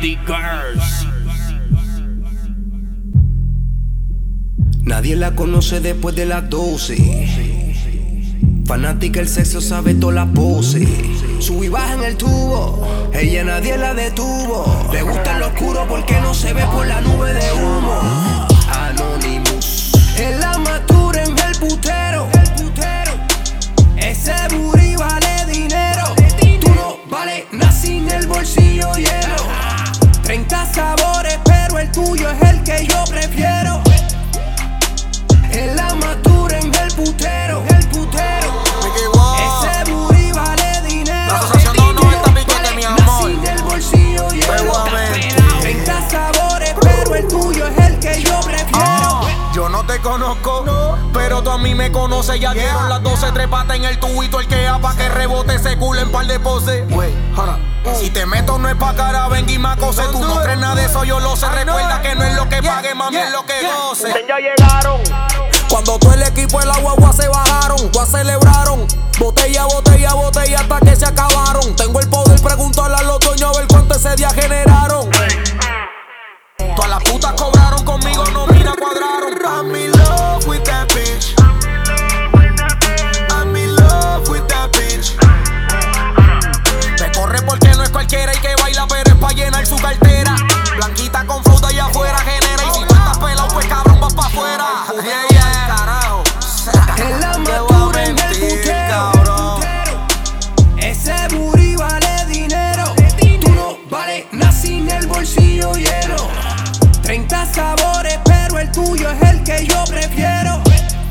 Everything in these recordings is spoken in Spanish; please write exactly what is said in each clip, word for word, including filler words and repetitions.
The Girls. Nadie la conoce después de las doce. Fanática el sexo, sabe toda la pose. Sube y baja en el tubo, ella nadie la detuvo. Le gusta lo oscuro porque no se ve por la nube de humo. Anonymous. En la matura en el putero. Ese booty vale dinero. Tú no vales nada sin el bolsillo lleno. Treinta sabores pero el tuyo es el que yo prefiero. En la matura en el putero. El putero. Ese booty vale dinero. La asociación no noventa piquete, mi amor. Sin el bolsillo lleno. Treinta sabores pero el tuyo es el que yo prefiero. Yo no te conozco, no, pero tú a mí me conoces. Ya yeah. Dieron las doce, trepate en el tubito. El que pa' que rebote ese culo en par de poses. Wey, si te meto no es pa' cara, ven y me acose. Tú no crees nada de eso, yo lo sé. Recuerda que no es lo que pague, mami, es lo que goce. Ya llegaron. Cuando todo el equipo de la guagua se bajaron, guas celebraron. Botella, botella, botella hasta que se acabaron. Tengo el poder preguntarle a los dueños a ver cuánto ese día generaron. Todas las putas cobraron conmigo, no mira, cuadraron. I'm in love with that bitch. I'm in love with that bitch. Me corre porque no es cualquiera y que baila, pero es pa' llenar su cartera. Blanquita con fruta allá afuera genera. Y si tú estás pelado, pues cabrón, vas pa' afuera. Yeah, yeah, carajo. En la matura en el putero. Ese booty vale dinero. Tú no vales nada sin el bolsillo lleno. Treinta sabores, pero el tuyo es el que yo prefiero.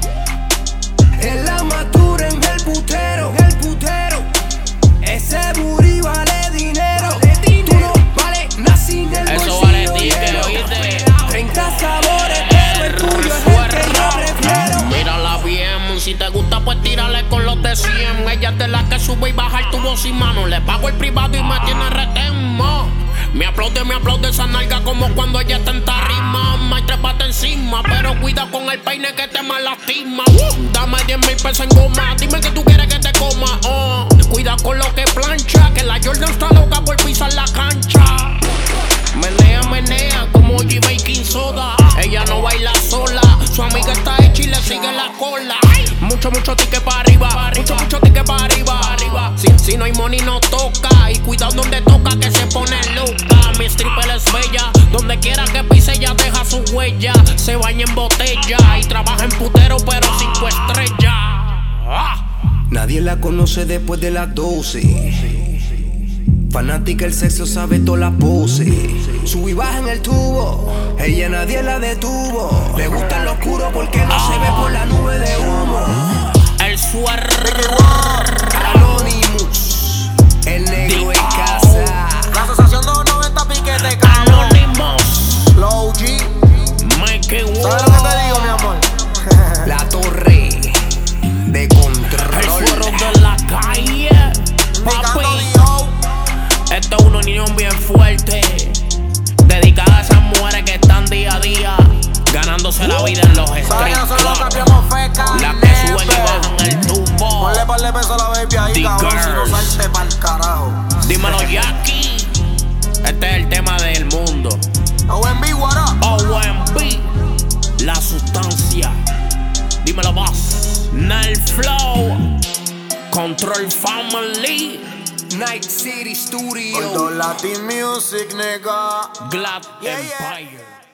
En la matura en el putero. El putero. Ese booty vale dinero. Tú no vales nada sin el Eso bolsillo vale lleno. oíste. Treinta sabores, pero el tuyo es el que yo prefiero. Mírala bien, si te gusta pues tírale con los de cien. Ella es de la que sube y baja el tubo sin mano. Le pago el privado y me tiene retemo. Me aplaude, me aplaude esa nalga como cuando ella está en tarima. Más trépate encima, pero cuida con el peine que te mal lastima. Dame diez mil pesos en goma, dime que tú quieres que te coma. Oh. Cuida con lo que plancha, que la Jordan está loca por pisar la cancha. Menea, menea como G Baking Soda. Ella no baila sola, su amiga está hecha y le sigue la cola. Mucho, mucho ticket para arriba, mucho, mucho ticket para arriba. Si, si no hay money no toca, y cuidado donde toca que se pone loca. Mi stripper es bella, donde quiera que pise ella deja su huella. Se baña en botella y trabaja en putero pero cinco estrellas. Ah. Nadie la conoce después de las doce. Fanática el sexo, sabe toda la pose. Sube y baja en el tubo, ella nadie la detuvo. Le gusta lo oscuro porque no se ve por la nube de humo. El suerte. Anonymous, el negro en casa. La asociación no noventa piquete, Anonymous. Low G. Mikey ¿Sabes lo que te digo, mi amor? La torre de El control. suero de la calle. Papi. Esto es una unión bien fuerte, dedicada a esas mujeres que están día a día ganándose la vida en los street clubs. Las que suben y bajan el tubo. Ponle par de pesos a la baby ahí, The cabrón, si no Girls. salte pa'l carajo. Dímelo, Jackie. Este es el tema del mundo. O M B, what up? O M B, la sustancia. Dímelo, boss. Nel Flow, Control Family, Night City Studio. Gordo Latin Music, nigga. Glad Yeah, yeah. Empire.